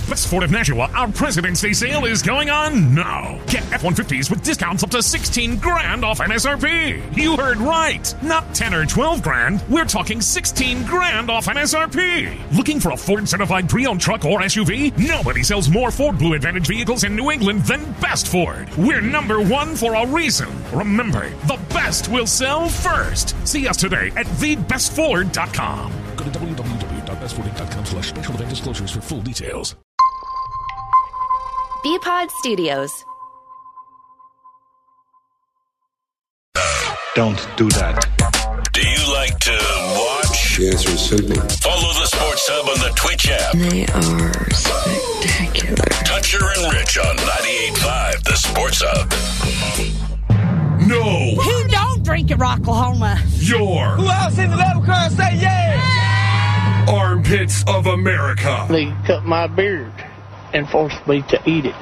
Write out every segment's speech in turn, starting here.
Best Ford of Nashua, our President's Day sale is going on now. Get F-150s with discounts up to $16,000 off MSRP. You heard right. Not 10 or 12 grand. We're talking $16,000 off MSRP. Looking for a Ford certified pre-owned truck or SUV? Nobody sells more Ford Blue Advantage vehicles in New England than Best Ford. We're number one for a reason. Remember, the best will sell first. See us today at thebestford.com. Go to www.bestford.com/special event disclosures for full details. Bpod Studios. Don't do that. Do you like to watch? The answer is simple. Follow the Sports Hub on the Twitch app. They are spectacular. Toucher and Rich on 98.5, the Sports Hub. No! Who don't drink at Rocklahoma? Your Who else in the level car say yeah? Armpits of America. They cut my beard and forced me to eat it.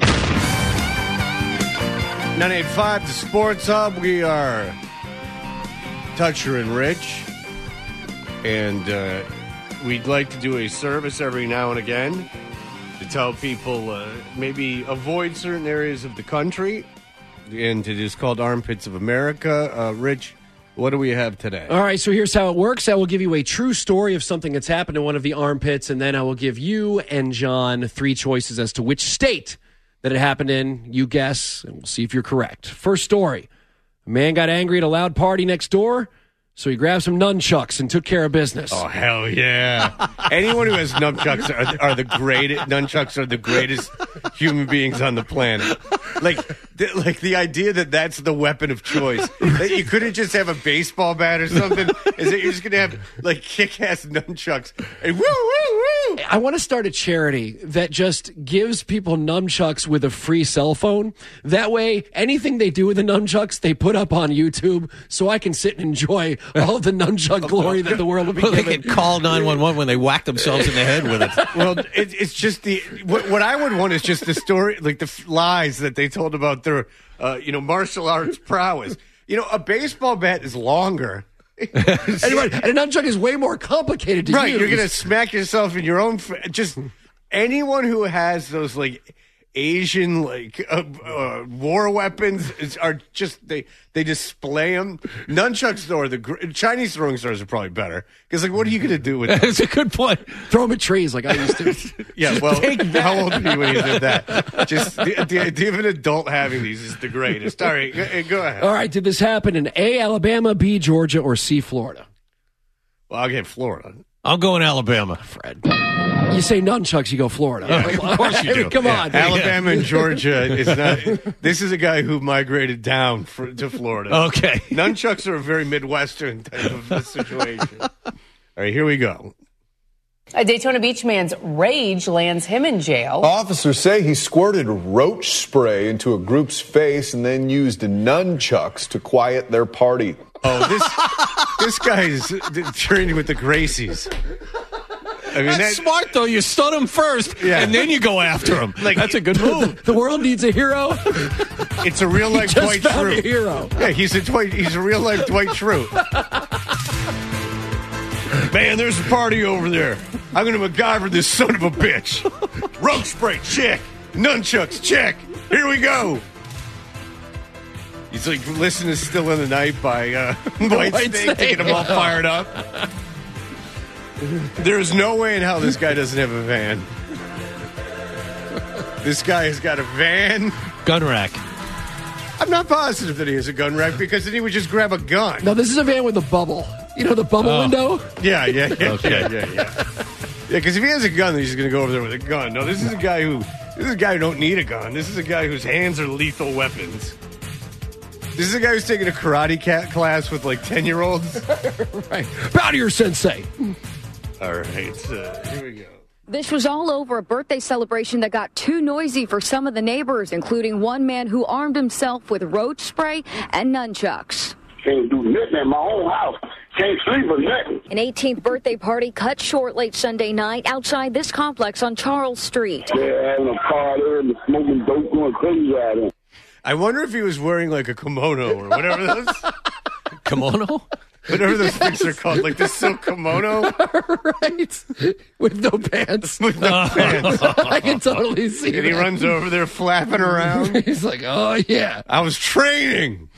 98.5, the Sports Hub. We are Toucher and Rich. And we'd like to do a service every now and again to tell people maybe avoid certain areas of the country. And it is called Armpits of America. Rich, what do we have today? All right, so here's how it works. I will give you a true story of something that's happened in one of the armpits, and then I will give you and John 3 choices as to which state that it happened in. You guess, and we'll see if you're correct. First story. A man got angry at a loud party next door, so he grabbed some nunchucks and took care of business. Oh, hell yeah. Anyone who has nunchucks are the greatest. Nunchucks are the greatest human beings on the planet. Like the idea that that's the weapon of choice. That you couldn't just have a baseball bat or something. Is that you're just going to have, like, kick-ass nunchucks. And woo, woo, woo. I want to start a charity that just gives people nunchucks with a free cell phone. That way, anything they do with the nunchucks, they put up on YouTube so I can sit and enjoy all the nunchuck glory that the world will be They given. can call 911 when they whack themselves in the head with it. Well, it's just what I would want is just the story, like the lies that they told about their, martial arts prowess. A baseball bat is longer. And a nunchuck is way more complicated to use. Right, you're going to smack yourself in your own... Just anyone who has those, like, Asian, like, war weapons are just... They display them. Nunchucks, though, Chinese throwing stars are probably better. Because, like, what are you going to do with them? That's a good point. Throw them at trees like I used to. Yeah, well, how old were you when you did that? Just the idea of an adult having these is the greatest. All right, go ahead. All right, did this happen in A, Alabama, B, Georgia, or C, Florida? Well, I'll get Florida. I'll go in Alabama. Fred. You say nunchucks, you go Florida. Of course you do. Come on. Alabama and Georgia is not... This is a guy who migrated down to Florida. Okay. Nunchucks are a very Midwestern type of a situation. All right, here we go. A Daytona Beach man's rage lands him in jail. Officers say he squirted roach spray into a group's face and then used nunchucks to quiet their party. Oh, this guy is trained with the Gracies. I mean, That's smart, though. You stun him first, and then you go after him. Like, that's a good move. The world needs a hero. It's a real life Dwight Schrute. A hero. Yeah, he's a real life Dwight Schrute. Man, there's a party over there. I'm going to MacGyver this son of a bitch. Roach spray, check. Nunchucks, check. Here we go. He's like, listen to Still in the Night by Whitesnake, to get him all fired up. There's no way in hell this guy doesn't have a van. This guy has got a van. Gun rack. I'm not positive that he has a gun rack because then he would just grab a gun. No, this is a van with a bubble. You know the bubble window? Yeah. Okay. Yeah, because if he has a gun, then he's going to go over there with a gun. No, this is a guy who don't need a gun. This is a guy whose hands are lethal weapons. This is a guy who's taking a karate class with like 10-year-olds. Right. Bow to your sensei. All right, here we go. This was all over a birthday celebration that got too noisy for some of the neighbors, including one man who armed himself with roach spray and nunchucks. Can't do nothing in my own house. Can't sleep or nothing. An 18th birthday party cut short late Sunday night outside this complex on Charles Street. They're having a party and smoking dope, going crazy out there. I wonder if he was wearing like a kimono or whatever that was. Kimono? Whatever those things are called, like the silk kimono. Right. With no pants. With no pants. I can totally see And he that. runs over there flapping around. He's like, oh, yeah. I was training.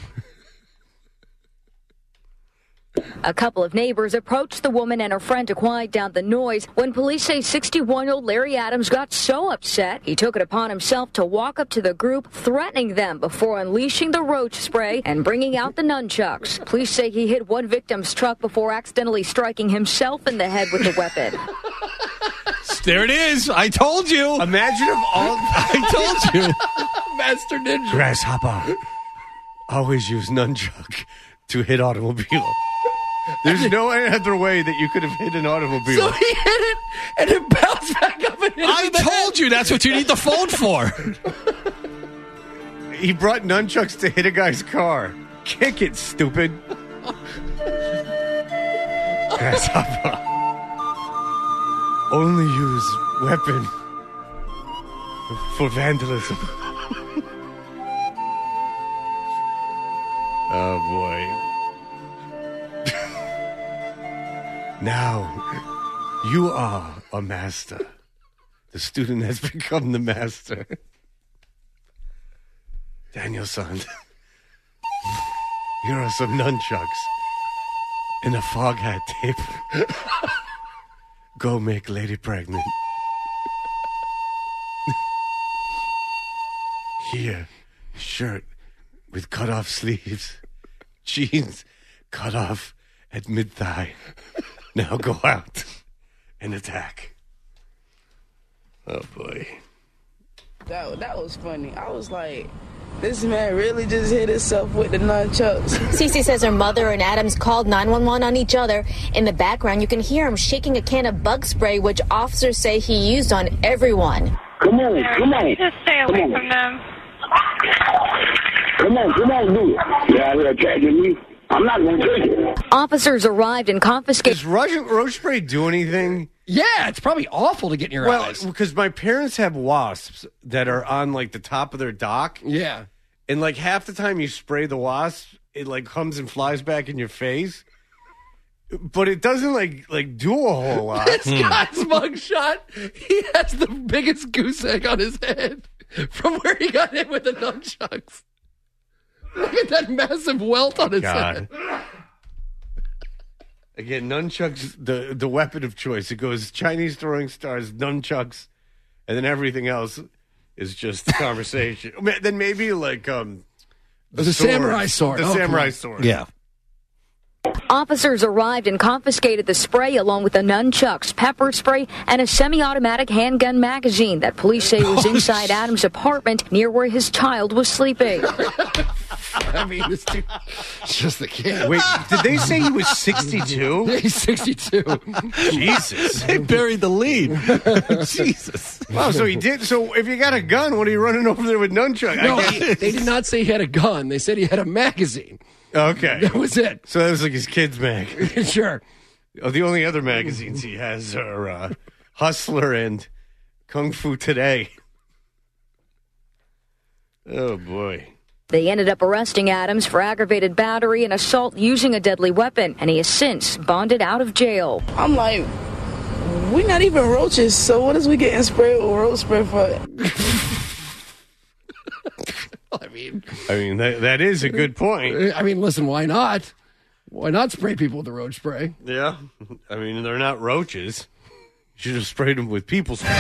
A couple of neighbors approached the woman and her friend to quiet down the noise when police say 61-year-old Larry Adams got so upset he took it upon himself to walk up to the group, threatening them before unleashing the roach spray and bringing out the nunchucks. Police say he hit one victim's truck before accidentally striking himself in the head with the weapon. There it is. I told you. Imagine if all... I told you. Master Ninja. Grasshopper. Always use nunchuck to hit automobile. There's no other way that you could have hit an automobile. So he hit it, and it bounced back up and hit him I in the told head. you. That's what you need the phone for. He brought nunchucks to hit a guy's car. Kick it, stupid. Grasshopper. Only use weapon for vandalism. Oh, boy. Now, you are a master. The student has become the master. Daniel-san, here are some nunchucks and a fog hat tape. Go make lady pregnant. Here, shirt with cut-off sleeves. Jeans cut off at mid-thigh. Now go out and attack. Oh, boy. That was funny. I was like, this man really just hit himself with the nunchucks. Cece says her mother and Adams called 911 on each other. In the background, you can hear him shaking a can of bug spray, which officers say he used on everyone. Come on. Just stay away from them. Come on, do it. Yeah, they're attacking me. I'm not going to take it. Officers arrived and confiscated. Does roach spray do anything? Yeah, it's probably awful to get in your eyes. Well, because my parents have wasps that are on, like, the top of their dock. Yeah. And, like, half the time you spray the wasp, it, like, comes and flies back in your face. But it doesn't, like do a whole lot. This guy's mugshot, he has the biggest goose egg on his head from where he got hit with the nunchucks. Look at that massive welt on his head. Again, nunchucks, the weapon of choice. It goes Chinese throwing stars, nunchucks, and then everything else is just conversation. Then maybe like the samurai sword. The samurai sword. Yeah. Officers arrived and confiscated the spray along with the nunchucks, pepper spray, and a semi-automatic handgun magazine that police say was inside Adams' apartment near where his child was sleeping. I mean, this dude, it's just the kid. Wait, did they say he was 62? Yeah, he's 62. Jesus. They buried the lead. Jesus. Wow, so he did. So if you got a gun, what are you running over there with nunchuck? No, they did not say he had a gun. They said he had a magazine. Okay. That was it. So that was like his kid's mag. Sure. Oh, the only other magazines he has are Hustler and Kung Fu Today. Oh, boy. They ended up arresting Adams for aggravated battery and assault using a deadly weapon, and he has since bonded out of jail. I'm like, we're not even roaches, so what is we getting sprayed with roach spray for? I mean, that is a good point. I mean, listen, why not? Why not spray people with the roach spray? Yeah. I mean, they're not roaches. You should have sprayed them with people spray.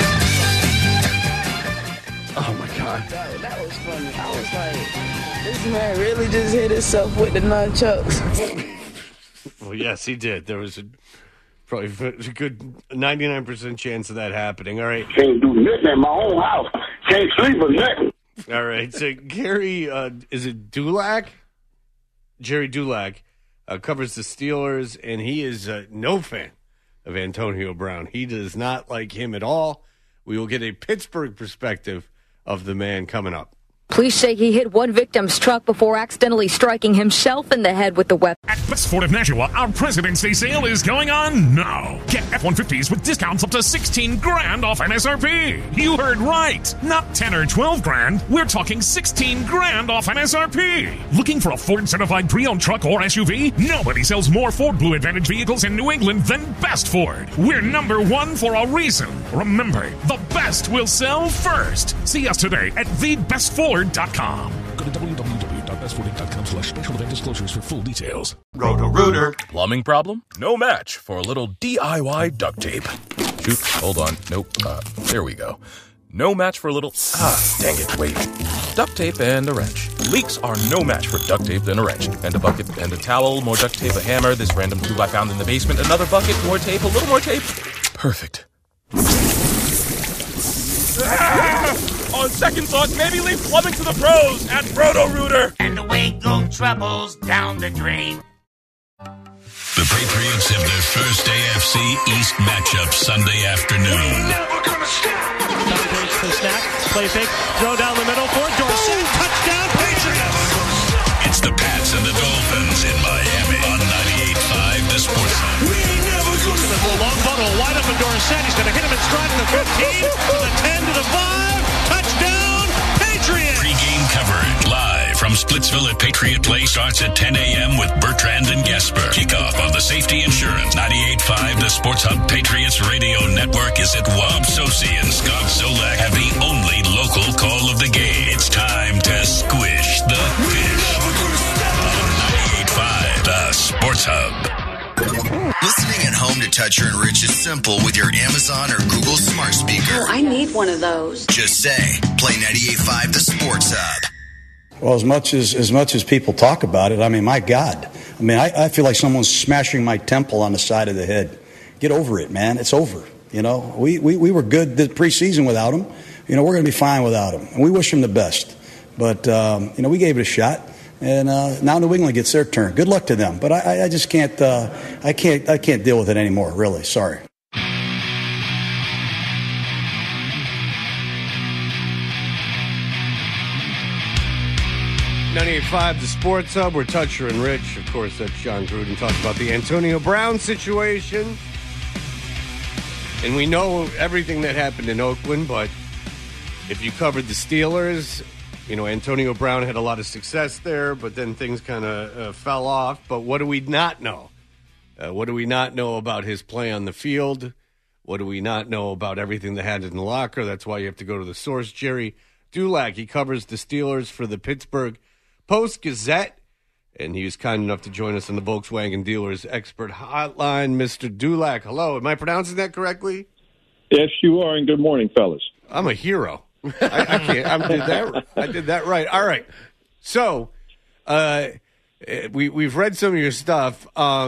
Oh, my God. That was funny. I was like, this man really just hit himself with the nunchucks. Well, yes, he did. There was probably a good 99% chance of that happening. All right. Can't do nothing in my own house. Can't sleep or nothing. All right. So Gary, is it Dulac? Jerry Dulac covers the Steelers, and he is no fan of Antonio Brown. He does not like him at all. We will get a Pittsburgh perspective of the man coming up. Police say he hit one victim's truck before accidentally striking himself in the head with the weapon. At Best Ford of Nashua, our President's Day sale is going on now. Get F-150s with discounts up to 16 grand off MSRP. You heard right. Not 10 or 12 grand. We're talking 16 grand off MSRP. Looking for a Ford-certified pre-owned truck or SUV? Nobody sells more Ford Blue Advantage vehicles in New England than Best Ford. We're number one for a reason. Remember, the best will sell first. See us today at thebestford.com. Go to www.bestford.com/special event disclosures for full details. Roto-Rooter. Plumbing problem? No match for a little DIY duct tape. Shoot, hold on. Nope. There we go. No match for a little... dang it, wait. Duct tape and a wrench. Leaks are no match for duct tape and a wrench. And a bucket and a towel, more duct tape, a hammer, this random glue I found in the basement, another bucket, more tape, a little more tape. Perfect. On second thought, maybe leave plumbing to the pros at Roto-Rooter. And away go troubles down the drain. The Patriots have their first AFC East matchup Sunday afternoon. The snap, play fake, throw down the middle for Dorsett. Touchdown, Patriots! It's the Pats and the Dolphins in Miami on 98.5 The Sports Hub. The long ball wide open Dorsett. He's going to hit him in stride to the 15, to the 10, to the 5. Touchdown, Patriots! Pre-game coverage live from Splitsville at Patriot Place starts at 10 a.m. with Bertrand and Gasper. Kickoff of the Safety Insurance 98.5 The Sports Hub Patriots Radio Network is at Wob Sosi and Scott Zolak have the only local call of the game. It's time to squish the fish on 98.5 The Sports Hub. Listening at home to Toucher and Rich is simple with your Amazon or Google smart speaker. Oh, I need one of those. Just say, play 98.5 The Sports Hub. Well, as much as people talk about it, I mean, my God. I mean, I feel like someone's smashing my temple on the side of the head. Get over it, man. It's over. You know, we were good the preseason without him. You know, we're going to be fine without him. And we wish him the best. But, you know, we gave it a shot. And now New England gets their turn. Good luck to them. But I just can't, I can't deal with it anymore, really. Sorry. .95 The Sports Hub. We're Toucher and Rich. Of course, that's John Gruden talking about the Antonio Brown situation. And we know everything that happened in Oakland, but if you covered the Steelers, you know, Antonio Brown had a lot of success there, but then things kind of fell off. But what do we not know? What do we not know about his play on the field? What do we not know about everything that happened in the locker? That's why you have to go to the source. Jerry Dulac, he covers the Steelers for the Pittsburgh Post-Gazette, and he was kind enough to join us on the Volkswagen Dealers Expert Hotline. Mr. Dulac, hello. Am I pronouncing that correctly? Yes, you are, and good morning, fellas. I'm a hero. I can't. I did that right. All right. So, we've read some of your stuff.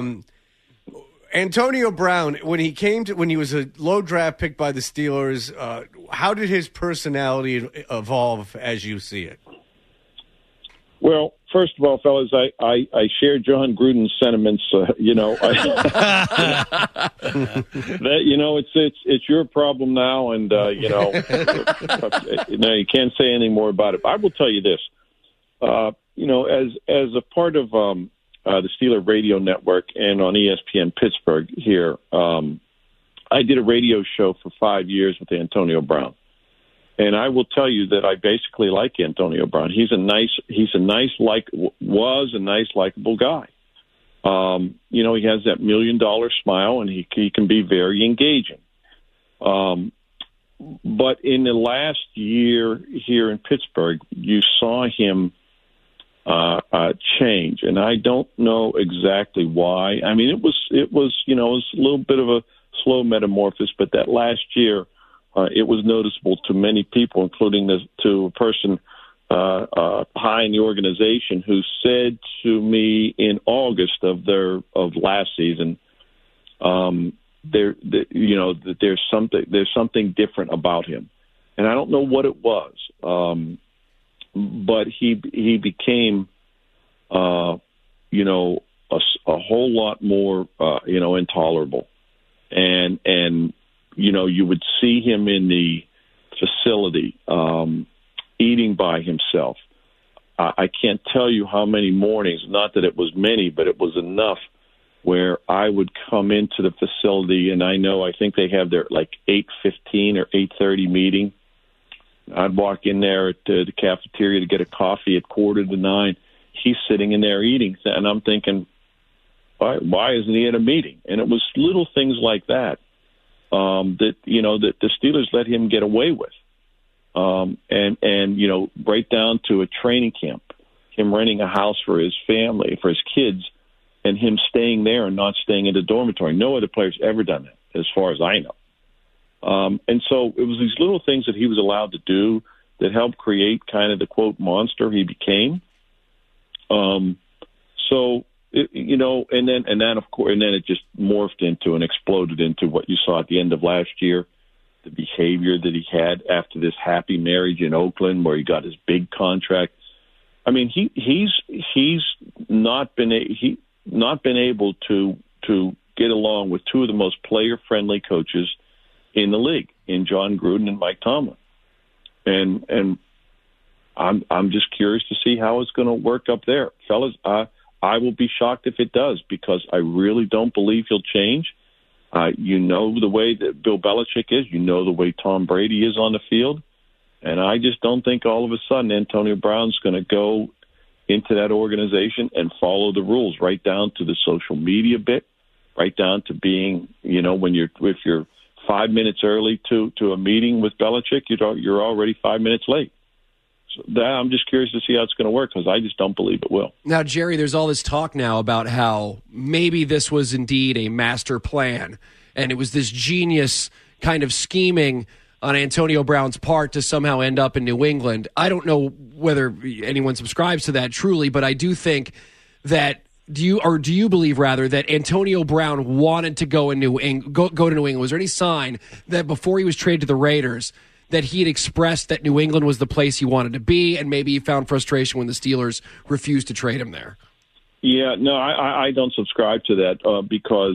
Antonio Brown, when he was a low draft pick by the Steelers, how did his personality evolve as you see it? Well, first of all, fellas, I share John Gruden's sentiments. You know, that it's your problem now, and you know, you can't say anything more about it. But I will tell you this: you know, as a part of the Steeler Radio Network and on ESPN Pittsburgh here, I did a radio show for 5 years with Antonio Brown. And I will tell you that I basically like Antonio Brown. Was a nice, likable guy. You know, he has that $1 million smile, and he can be very engaging. But in the last year here in Pittsburgh, you saw him change, and I don't know exactly why. I mean, it was a little bit of a slow metamorphosis, but that last year. It was noticeable to many people, including to a person high in the organization who said to me in August of last season, that there's something different about him, and I don't know what it was, but he became a whole lot more intolerable, and. You know, you would see him in the facility, and eating by himself. I can't tell you how many mornings, not that it was many, but it was enough, where I would come into the facility, and I think they have their like 8:15 or 8:30 meeting. I'd walk in there at the cafeteria to get a coffee at 8:45. He's sitting in there eating, and I'm thinking, why isn't he at a meeting? And it was little things like that that the Steelers let him get away with. And right down to a training camp, him renting a house for his family, for his kids, and him staying there and not staying in the dormitory. No other player's ever done that, as far as I know. And so it was these little things that he was allowed to do that helped create kind of the, quote, monster he became. And then it just morphed into and exploded into what you saw at the end of last year, the behavior that he had after this happy marriage in Oakland where he got his big contract. I mean, he's not been able to get along with two of the most player-friendly coaches in the league, in John Gruden and Mike Tomlin. And I'm just curious to see how it's going to work up there. Fellas, I will be shocked if it does, because I really don't believe he'll change. The way that Bill Belichick is, the way Tom Brady is on the field. And I just don't think all of a sudden Antonio Brown's going to go into that organization and follow the rules, right down to the social media bit, right down to being, if you're 5 minutes early to a meeting with Belichick, you're already 5 minutes late. So I'm just curious to see how it's going to work, because I just don't believe it will. Now, Jerry, there's all this talk now about how maybe this was indeed a master plan, and it was this genius kind of scheming on Antonio Brown's part to somehow end up in New England. I don't know whether anyone subscribes to that truly, but I do think that do you believe rather that Antonio Brown wanted to go to New England? Was there any sign that before he was traded to the Raiders that he had expressed that New England was the place he wanted to be, and maybe he found frustration when the Steelers refused to trade him there? Yeah, no, I don't subscribe to that because,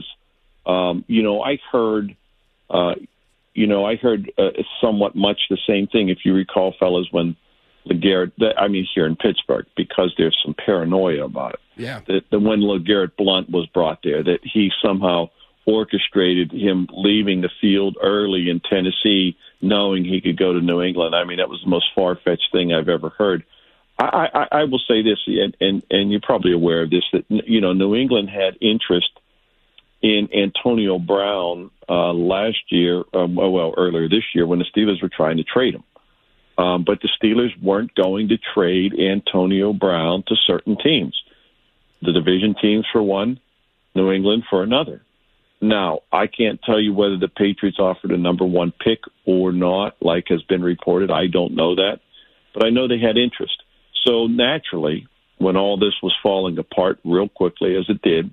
I heard somewhat much the same thing, if you recall, fellas, when LeGarrette, here in Pittsburgh, because there's some paranoia about it. Yeah. That when LeGarrette Blount was brought there, that he somehow orchestrated him leaving the field early in Tennessee, knowing he could go to New England. I mean, that was the most far-fetched thing I've ever heard. I will say this, and you're probably aware of this, that New England had interest in Antonio Brown last year, earlier this year, when the Steelers were trying to trade him. But the Steelers weren't going to trade Antonio Brown to certain teams. The division teams for one, New England for another. Now, I can't tell you whether the Patriots offered a number one pick or not, like has been reported. I don't know that. But I know they had interest. So naturally, when all this was falling apart real quickly, as it did,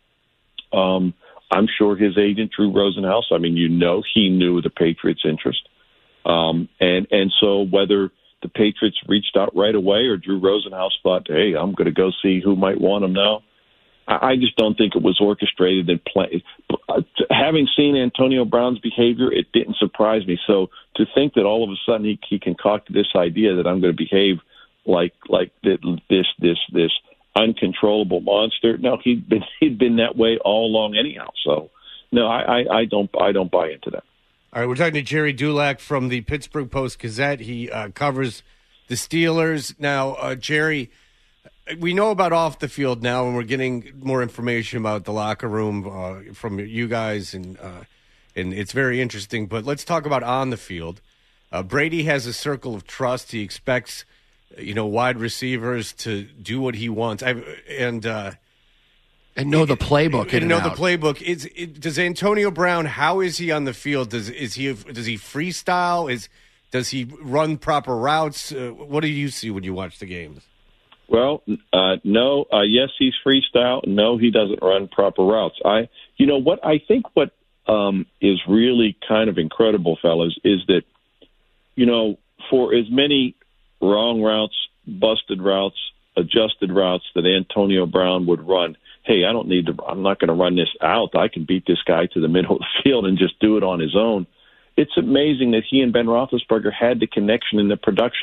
I'm sure his agent, Drew Rosenhaus, he knew the Patriots' interest. And so whether the Patriots reached out right away or Drew Rosenhaus thought, hey, I'm going to go see who might want him now, I just don't think it was orchestrated and planned. Having seen Antonio Brown's behavior, it didn't surprise me. So to think that all of a sudden he concocted this idea that I'm going to behave like this uncontrollable monster, no, he'd been that way all along anyhow. So no, I don't buy into that. All right, we're talking to Jerry Dulac from the Pittsburgh Post-Gazette. He covers the Steelers. Now, Jerry, we know about off the field now, and we're getting more information about the locker room from you guys, and it's very interesting. But let's talk about on the field. Brady has a circle of trust. He expects, wide receivers to do what he wants, and know the playbook. The playbook. Does Antonio Brown? How is he on the field? Does he freestyle? Does he run proper routes? What do you see when you watch the games? Well, no. Yes, he's freestyle. No, he doesn't run proper routes. I think what is really kind of incredible, fellas, is that for as many wrong routes, busted routes, adjusted routes that Antonio Brown would run, hey, I'm not going to run this out. I can beat this guy to the middle of the field and just do it on his own. It's amazing that he and Ben Roethlisberger had the connection and the production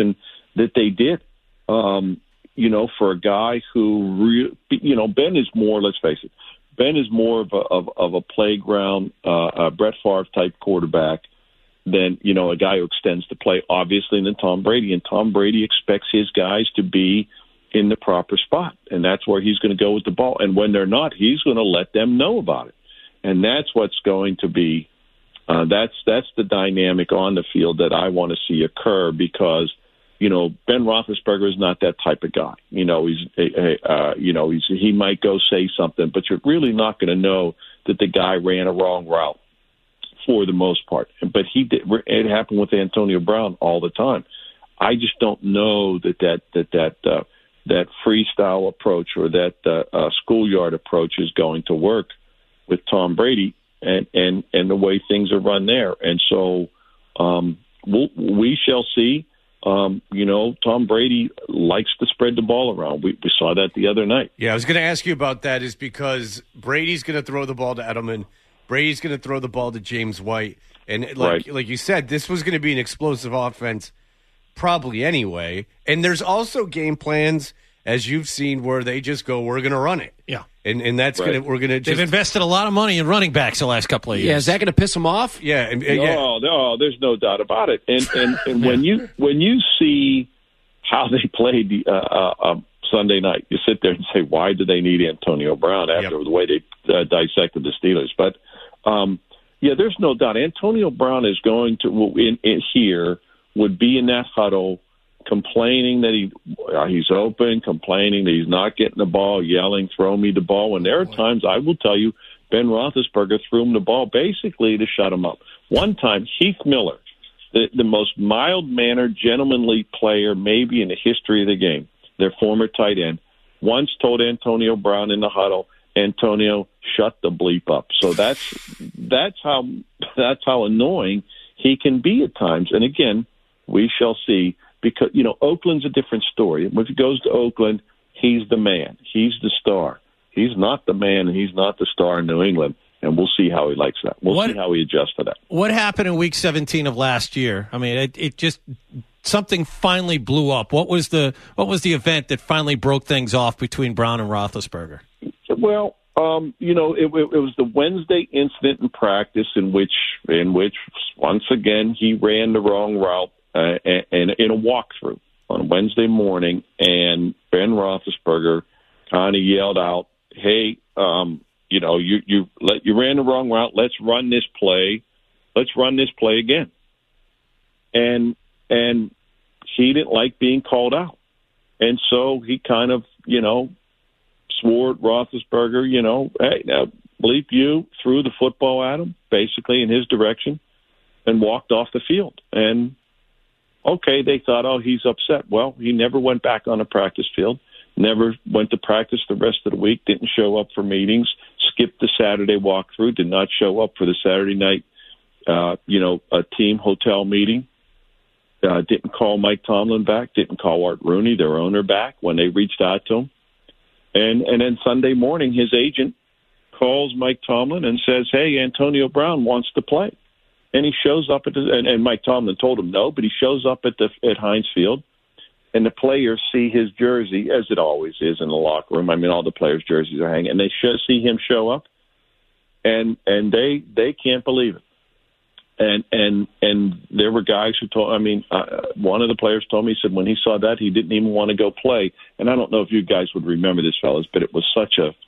that they did. For a guy who, Ben is more. Let's face it, Ben is more of a playground, Brett Favre type quarterback than a guy who extends the play, obviously, than Tom Brady. And Tom Brady expects his guys to be in the proper spot, and that's where he's going to go with the ball. And when they're not, he's going to let them know about it. And that's what's going to be. That's the dynamic on the field that I want to see occur because. Ben Roethlisberger is not that type of guy. He might go say something, but you're really not going to know that the guy ran a wrong route for the most part. But he did. It happened with Antonio Brown all the time. I just don't know that freestyle approach or that schoolyard approach is going to work with Tom Brady and the way things are run there. And so we shall see. Tom Brady likes to spread the ball around. We saw that the other night. Yeah, I was going to ask you about that is because Brady's going to throw the ball to Edelman. Brady's going to throw the ball to James White. And like you said, this was going to be an explosive offense probably anyway. And there's also game plans, as you've seen, where they just go, we're going to run it. Yeah. And that's going to, we're going to They've invested a lot of money in running backs the last couple of years. Yeah, is that going to piss them off? Yeah. No, there's no doubt about it. And when you see how they played Sunday night, you sit there and say, why do they need Antonio Brown after the way they dissected the Steelers? But, there's no doubt. Antonio Brown is going to, here, would be in that huddle complaining that he's open, complaining that he's not getting the ball, yelling, throw me the ball. And there are times, I will tell you, Ben Roethlisberger threw him the ball basically to shut him up. One time, Heath Miller, the most mild-mannered, gentlemanly player maybe in the history of the game, their former tight end, once told Antonio Brown in the huddle, Antonio, shut the bleep up. So that's how annoying he can be at times. And again, we shall see. Because, Oakland's a different story. If he goes to Oakland, he's the man. He's the star. He's not the man, and he's not the star in New England. And we'll see how he likes that. We'll see how he adjusts to that. What happened in Week 17 of last year? I mean, it just something finally blew up. What was the event that finally broke things off between Brown and Roethlisberger? Well, it was the Wednesday incident in practice in which once again he ran the wrong route. And in a walkthrough on Wednesday morning, and Ben Roethlisberger kind of yelled out, "Hey, you ran the wrong route. Let's run this play. Let's run this play again." And he didn't like being called out, and so he kind of swore at Roethlisberger, "Hey, now bleep you," threw the football at him, basically in his direction, and walked off the field. And okay, they thought, oh, he's upset. Well, he never went back on a practice field, never went to practice the rest of the week, didn't show up for meetings, skipped the Saturday walkthrough, did not show up for the Saturday night, a team hotel meeting, didn't call Mike Tomlin back, didn't call Art Rooney, their owner, back when they reached out to him. And then Sunday morning, his agent calls Mike Tomlin and says, hey, Antonio Brown wants to play. And he shows up and Mike Tomlin told him no, but he shows up at Heinz Field, and the players see his jersey, as it always is in the locker room. I mean, all the players' jerseys are hanging, and they see him show up, and they can't believe it. And there were guys who told. I mean, one of the players told me, he said when he saw that, he didn't even want to go play. And I don't know if you guys would remember this, fellas, but it was such a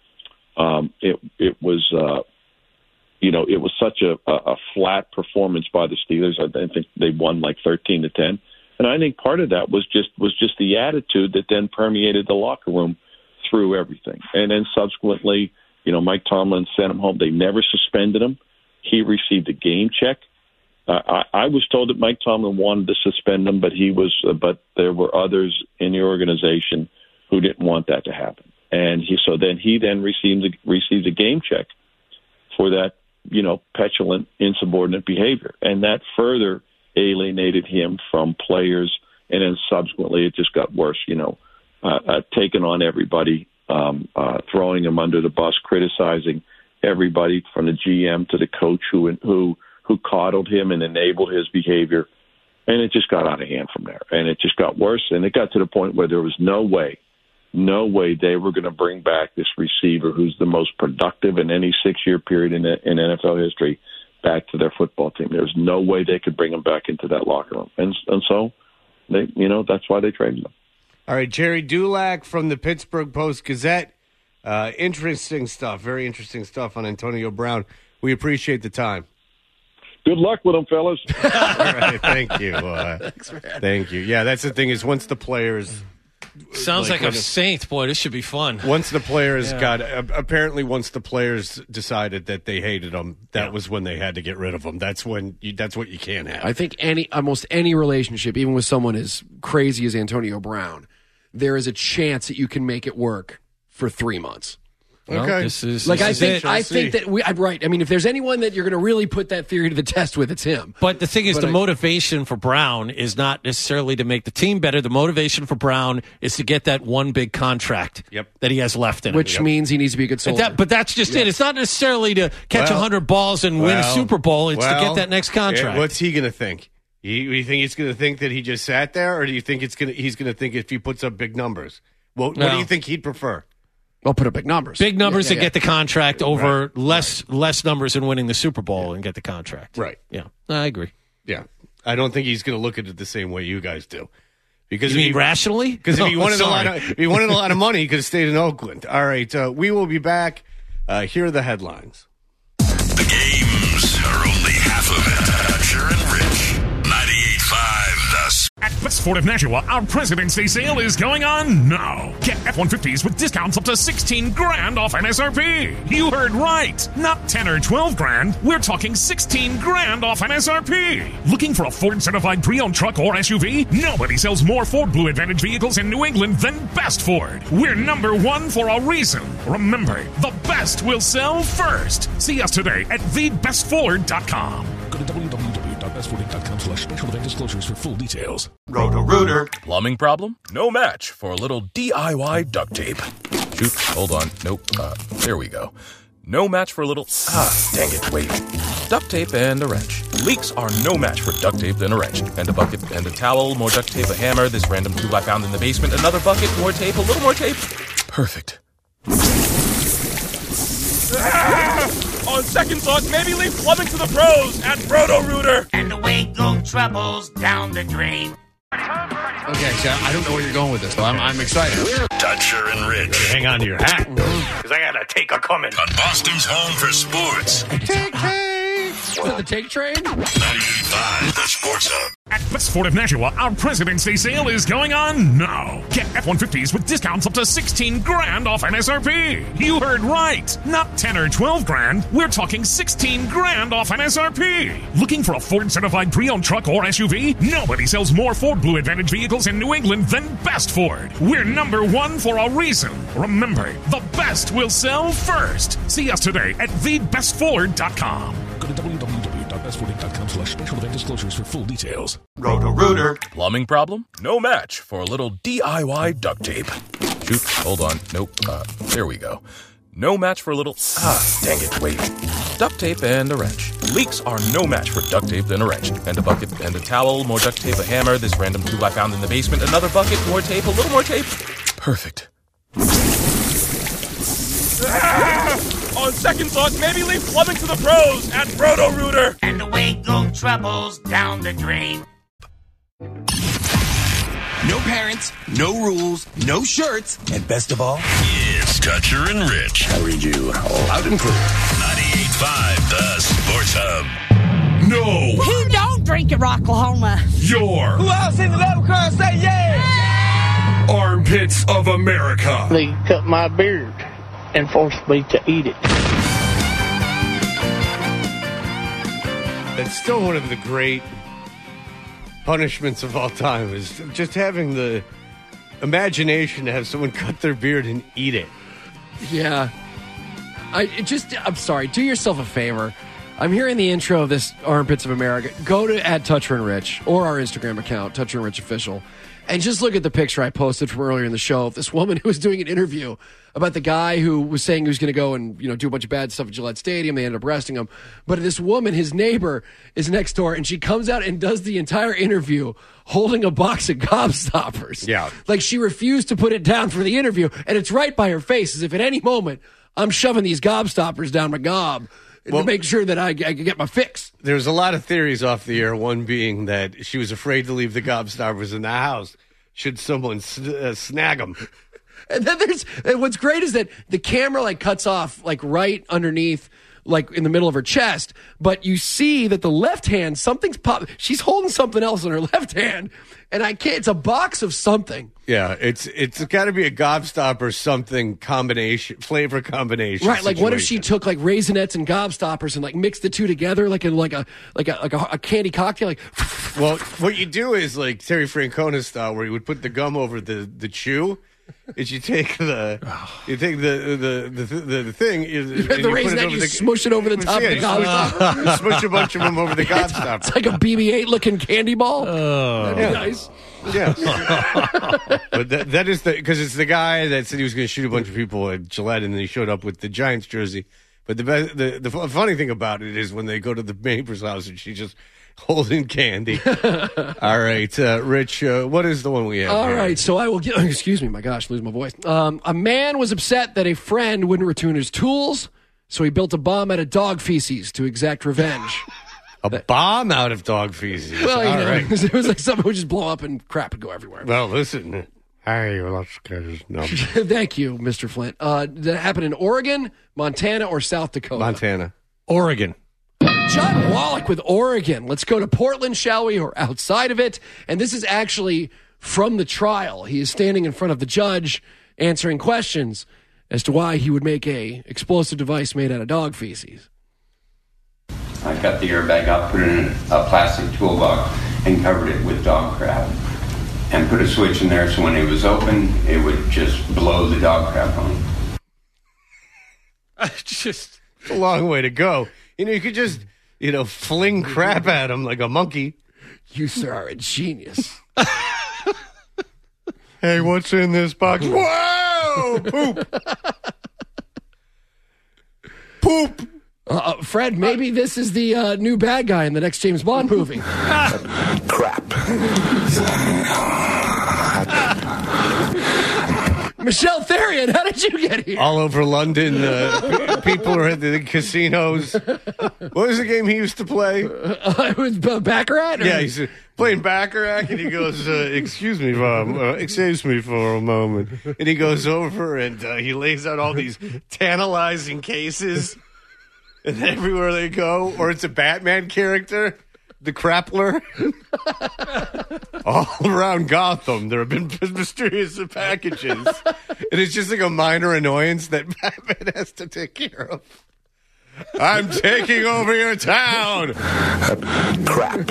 it was such a flat performance by the Steelers. I think they won like 13-10, and I think part of that was just the attitude that then permeated the locker room through everything. And then subsequently, Mike Tomlin sent him home. They never suspended him. He received a game check. I was told that Mike Tomlin wanted to suspend him, but there were others in the organization who didn't want that to happen. And he received a game check for that, petulant, insubordinate behavior. And that further alienated him from players. And then subsequently it just got worse, taking on everybody, throwing him under the bus, criticizing everybody from the GM to the coach who coddled him and enabled his behavior. And it just got out of hand from there. And it just got worse. And it got to the point where there was no way they were going to bring back this receiver who's the most productive in any 6-year period in NFL history back to their football team. There's no way they could bring him back into that locker room. And so, that's why they traded him. All right, Jerry Dulac from the Pittsburgh Post-Gazette. Interesting stuff, very interesting stuff on Antonio Brown. We appreciate the time. Good luck with them, fellas. All right, thank you. Thank you. Yeah, that's the thing is once the players... Sounds like a Saint. Boy, this should be fun. Once the players once the players decided that they hated him, that was when they had to get rid of him. That's what you can't have. I think almost any relationship, even with someone as crazy as Antonio Brown, there is a chance that you can make it work for 3 months. Okay, I think that I'm right. I mean, if there's anyone that you're going to really put that theory to the test with, it's him. But the thing is, the motivation for Brown is not necessarily to make the team better. The motivation for Brown is to get that one big contract that he has left in him. Which means he needs to be a good soldier. But that's just it. It's not necessarily to catch 100 balls and win a Super Bowl. It's to get that next contract. What's he going to think? You think he's going to think that he just sat there, or do you think he's going to think if he puts up big numbers? What do you think he'd prefer? Well, put up big numbers. Big numbers and get the contract over less numbers and winning the Super Bowl and get the contract. Right. Yeah. I agree. Yeah. I don't think he's going to look at it the same way you guys do. Because you mean rationally? Because if he wanted a lot of money, he could have stayed in Oakland. All right. We will be back. Here are the headlines. The games are only half of it. Dutcher and Rich. 98.5 The At Best Ford of Nashua, our President's Day sale is going on now. Get F-150s with discounts up to $16,000 off MSRP. You heard right. Not 10 or 12 grand. We're talking $16,000 off MSRP. Looking for a Ford-certified pre-owned truck or SUV? Nobody sells more Ford Blue Advantage vehicles in New England than Best Ford. We're number one for a reason. Remember, the best will sell first. See us today at thebestford.com. Go to www.bestford.com/special event disclosures for full details. Roto-Rooter. Plumbing problem? No match for a little DIY duct tape. Shoot, hold on. Nope. There we go. No match for a little... dang it, wait. Duct tape and a wrench. Leaks are no match for duct tape and a wrench. And a bucket and a towel, more duct tape, a hammer, this random tool I found in the basement, another bucket, more tape, a little more tape. Perfect. On second thought, maybe leave plumbing to the pros at Roto-Rooter. And away go troubles down the drain. Okay, so I don't know where you're going with this, but I'm excited. Dutcher and Rich. Hang on to your hat, because I got a take a coming. On Boston's home for sports. Take. The take train? 98.5 The Sports Hub. At Best Ford of Nashua, our President's Day sale is going on now. Get F-150s with discounts up to $16,000 off MSRP. You heard right. Not 10 or 12 grand. We're talking $16,000 off MSRP. Looking for a Ford-certified pre-owned truck or SUV? Nobody sells more Ford Blue Advantage vehicles in New England than Best Ford. We're number one for a reason. Remember, the best will sell first. See us today at thebestford.com. Go to www.bestford.com/special event disclosures for full details. Roto-Rooter. Plumbing problem? No match for a little DIY duct tape. Shoot, hold on. Nope. There we go. No match for a little... dang it, wait. Duct tape and a wrench. Leaks are no match for duct tape and a wrench. And a bucket and a towel, more duct tape, a hammer, this random tool I found in the basement, another bucket, more tape, a little more tape. Perfect. On second thought, maybe leave plumbing to the pros at Roto-Rooter. And away go troubles down the drain. No parents, no rules, no shirts, and best of all, It's Dutcher and Rich. I read you loud and clear. 98.5 The Sports Hub. No. Who don't drink at Rocklahoma? Your Who else in the level car say yeah? Armpits of America. They cut my beard and forced me to eat it. That's still one of the great punishments of all time, is just having the imagination to have someone cut their beard and eat it. Yeah. I'm sorry. Do yourself a favor. I'm hearing the intro of this Armpits of America. Go to @ToucherandRich or our Instagram account, Toucher and Rich Official, and just look at the picture I posted from earlier in the show of this woman who was doing an interview about the guy who was saying he was going to go and do a bunch of bad stuff at Gillette Stadium. They ended up arresting him. But this woman, his neighbor, is next door, and she comes out and does the entire interview holding a box of Gobstoppers. Yeah. Like she refused to put it down for the interview, and it's right by her face, as if at any moment I'm shoving these Gobstoppers down my gob. To make sure that I can get my fix. There's a lot of theories off the air, one being that she was afraid to leave the Gobstoppers in the house should someone snag them. And then what's great is that the camera cuts off right underneath, in the middle of her chest, but you see that the left hand, something's she's holding something else in her left hand, and it's a box of something. Yeah, it's got to be a Gobstopper something flavor combination. Right, situation. What if she took Raisinets and Gobstoppers and mixed the two together in a candy cocktail? Well, what you do is Terry Francona style, where you would put the gum over the chew. Is you take the thing, the Raisinette, you smush it over the top of the Gobstopper. You smush a bunch of them over the Gobstopper. It's like a BB-8 looking candy ball. Oh, that'd be nice. Yeah, but that is because it's the guy that said he was going to shoot a bunch of people at Gillette, and then he showed up with the Giants jersey. But the funny thing about it is when they go to the neighbor's house and she's just holding candy. All right, Rich, what is the one we have? All right, so I will get. Excuse me, my gosh, lose my voice. A man was upset that a friend wouldn't return his tools, so he built a bomb out of dog feces to exact revenge. A bomb out of dog feces. Well, All right. It was something would just blow up and crap would go everywhere. Well, listen. No. Thank you, Mr. Flint. Did that happen in Oregon, Montana, or South Dakota? Montana. Oregon. John Wallach with Oregon. Let's go to Portland, shall we, or outside of it? And this is actually from the trial. He is standing in front of the judge answering questions as to why he would make a explosive device made out of dog feces. I cut the airbag out, put it in a plastic toolbox, and covered it with dog crap. And put a switch in there so when it was open, it would just blow the dog crap on. Just a long way to go. You could just, fling crap at him like a monkey. You, sir, are a genius. Hey, what's in this box? Whoa! Poop! Poop! Fred, maybe this is the new bad guy in the next James Bond movie. Crap. Michelle Therian, how did you get here? All over London, people are at the casinos. What was the game he used to play? It was Baccarat? Yeah, he's playing Baccarat, and he goes, excuse me for a moment. And he goes over, and he lays out all these tantalizing cases. And everywhere they go, or it's a Batman character, the Crappler. All around Gotham, there have been mysterious packages. And it's just like a minor annoyance that Batman has to take care of. I'm taking over your town. Crap.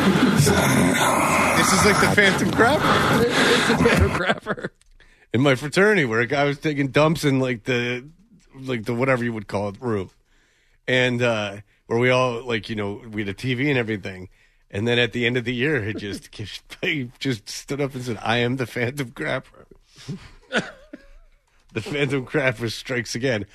This is like the Phantom Crapper. It's the Phantom Crapper. In my fraternity, where a guy was taking dumps in the whatever you would call it room. And where we all, we had a TV and everything. And then at the end of the year, he just stood up and said, I am the Phantom Crapper. The Phantom Crapper strikes again.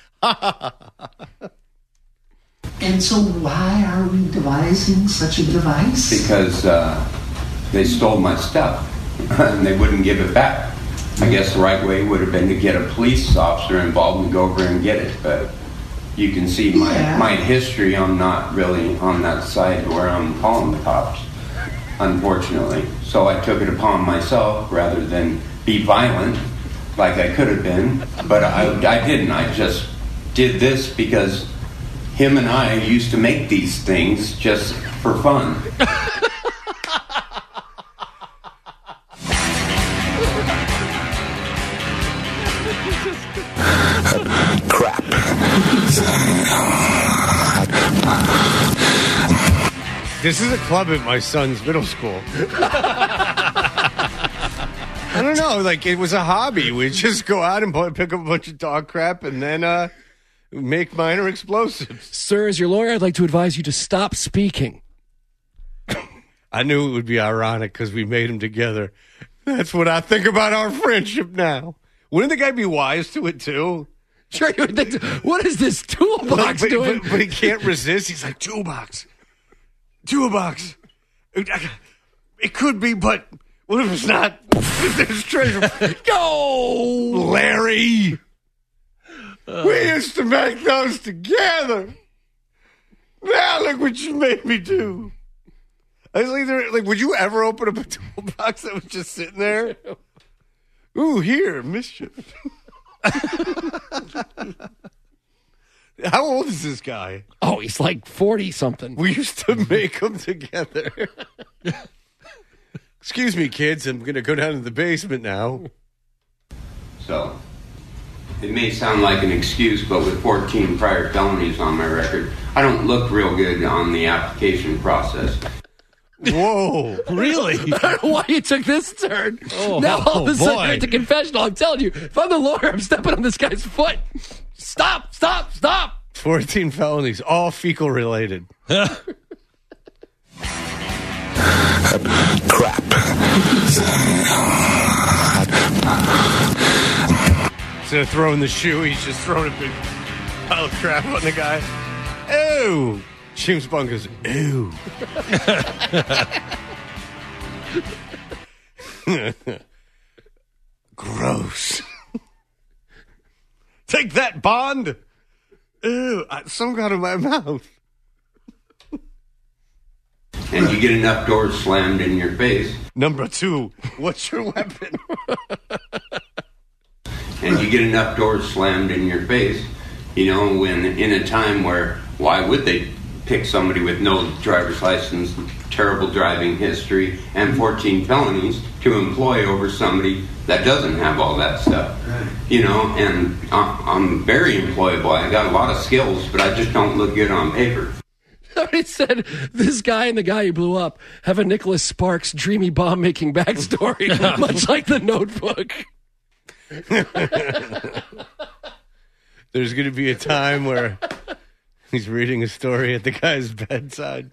And so why are we devising such a device? Because they stole my stuff, and they wouldn't give it back. I guess the right way would have been to get a police officer involved and go over and get it, but... You can see my history. I'm not really on that side where I'm calling the cops, unfortunately. So I took it upon myself rather than be violent like I could have been. But I didn't. I just did this because him and I used to make these things just for fun. Crap. This is a club at my son's middle school. I don't know, it was a hobby. We'd just go out and pick up a bunch of dog crap, and then make minor explosives. Sir, as your lawyer, I'd like to advise you to stop speaking. I knew it would be ironic because we made them together. That's what I think about our friendship now. Wouldn't the guy be wise to it, too? Sure, you would think so. What is this toolbox doing? But he can't resist. He's like, toolbox. Toolbox. It could be, but what if it's not? There's treasure. Go! Larry! We used to make those together. Now look what you made me do. I was like, would you ever open up a toolbox that was just sitting there? Ooh, here, mischief. How old is this guy? Oh, he's like 40-something. We used to make them together. Excuse me, kids. I'm going to go down to the basement now. So, it may sound like an excuse, but with 14 prior felonies on my record, I don't look real good on the application process. Whoa, really? I don't know why you took this turn. Now all of a sudden you're at the confessional. I'm telling you, if I'm the lawyer, I'm stepping on this guy's foot. Stop, stop, stop. 14 felonies, all fecal related. Crap. Instead of throwing the shoe, he's just throwing a big pile of crap on the guy. Ew. James Bond goes, ew. Gross. Take that, Bond. Ew. Some got in my mouth. And you get enough doors slammed in your face. Number 2, what's your weapon? And you get enough doors slammed in your face, when in a time where, why would they pick somebody with no driver's license, terrible driving history, and 14 felonies to employ over somebody that doesn't have all that stuff? Right. And I'm very employable. I got a lot of skills, but I just don't look good on paper. Somebody said this guy and the guy he blew up have a Nicholas Sparks dreamy bomb-making backstory, much like The Notebook. There's going to be a time where he's reading a story at the guy's bedside.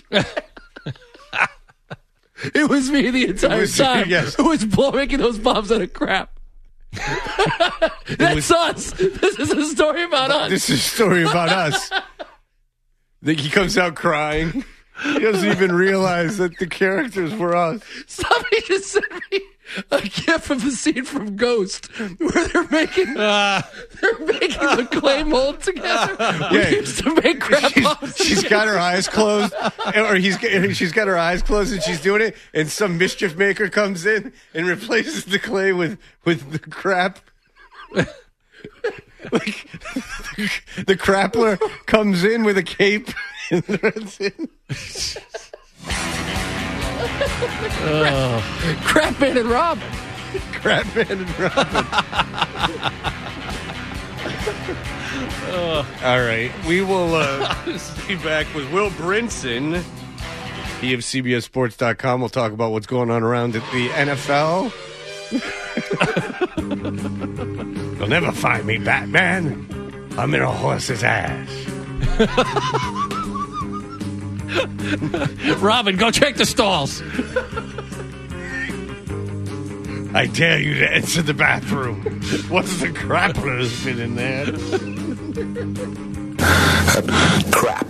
It was me the entire time who was making those bombs out of crap. That's us. This is a story about us. This is a story about us. He comes out crying. He doesn't even realize that the characters were us. Somebody just sent me a gif of the scene from Ghost where they're making the clay mold together. We used to make crap bombs. She's got her eyes closed, or she's got her eyes closed, and she's doing it. And some mischief maker comes in and replaces the clay with the crap. Like the Crappler comes in with a cape and runs in. Crap Man and Robin. Crap Man and Robin. All right. We will be back with Will Brinson. He of CBSSports.com. We'll talk about what's going on around at the NFL. You'll never find me, Batman. I'm in a horse's ass. Robin, go check the stalls. I dare you to enter the bathroom. What's the Crappler's been in there? Crap.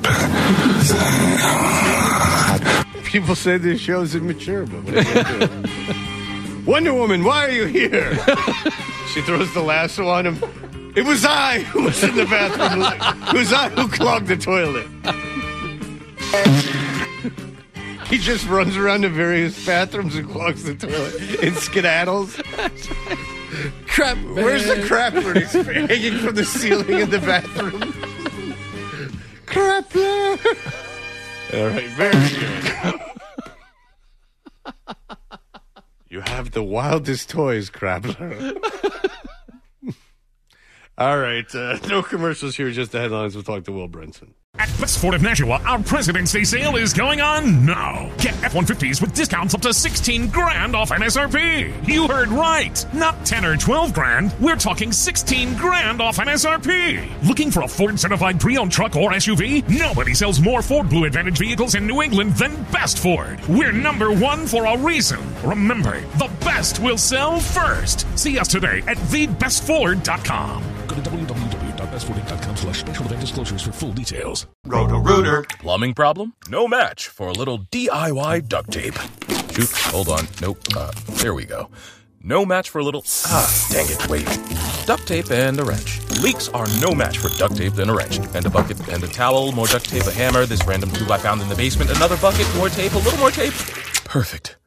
People say this show's immature, but what are you gonna do? Wonder Woman, why are you here? She throws the lasso on him. It was I who was in the bathroom. It was I who clogged the toilet. He just runs around to various bathrooms and clogs the toilet and skedaddles. Crap. Where's the Crappler? He's hanging from the ceiling in the bathroom. Crappler. All right, very good. You have the wildest toys, Crappler. All right, no commercials here, just the headlines. We'll talk to Will Brinson. At Best Ford of Nashua, our President's Day sale is going on now. Get F-150s with discounts up to 16 grand off MSRP. You heard right. Not 10 or 12 grand. We're talking 16 grand off MSRP. Looking for a Ford certified pre-owned truck or SUV? Nobody sells more Ford Blue Advantage vehicles in New England than Best Ford. We're number one for a reason. Remember, the best will sell first. See us today at thebestford.com. Go to www.bestford.com/special event disclosures for full details. Roto-Rooter. Plumbing problem? No match for a little DIY duct tape. Shoot, hold on. Nope. There we go. No match for a little... dang it, wait. Duct tape and a wrench. Leaks are no match for duct tape and a wrench. And a bucket and a towel, more duct tape, a hammer, this random tube I found in the basement, another bucket, more tape, a little more tape. Perfect.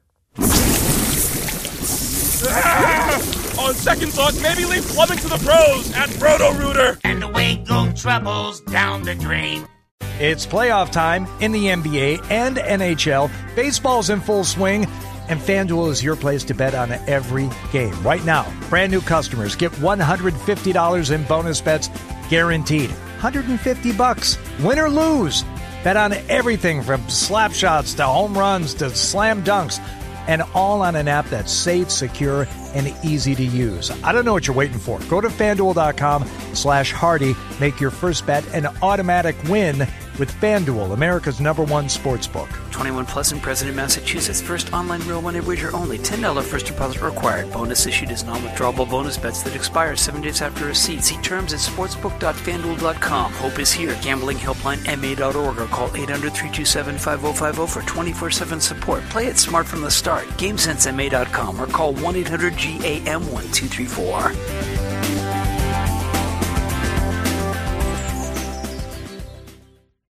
On second thought, maybe leave plumbing to the pros at Roto-Rooter. And away go troubles down the drain. It's playoff time in the NBA and NHL. Baseball's in full swing, and FanDuel is your place to bet on every game. Right now, brand new customers get $150 in bonus bets guaranteed. $150, win or lose. Bet on everything from slap shots to home runs to slam dunks, and all on an app that's safe, secure, and easy to use. I don't know what you're waiting for. Go to FanDuel.com/Hardy. Make your first bet an automatic win with FanDuel, America's #1 sportsbook. 21 plus in President, Massachusetts. First online real money wager only. $10 first deposit required. Bonus issued as non-withdrawable bonus bets that expire 7 days after receipt. See terms at sportsbook.fanduel.com. Hope is here. Gambling helpline MA.org or call 800-327-5050 for 24/7 support. Play it smart from the start. GameSenseMA.com or call 1-800-GAM-1234.